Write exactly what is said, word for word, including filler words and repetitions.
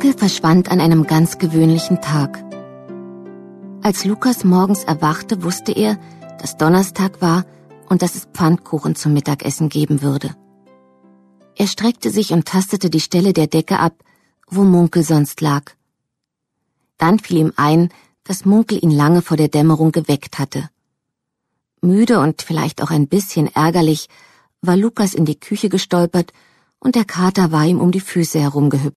Munkel verschwand an einem ganz gewöhnlichen Tag. Als Lukas morgens erwachte, wusste er, dass Donnerstag war und dass es Pfannkuchen zum Mittagessen geben würde. Er streckte sich und tastete die Stelle der Decke ab, wo Munkel sonst lag. Dann fiel ihm ein, dass Munkel ihn lange vor der Dämmerung geweckt hatte. Müde und vielleicht auch ein bisschen ärgerlich war Lukas in die Küche gestolpert und der Kater war ihm um die Füße herumgehüpft.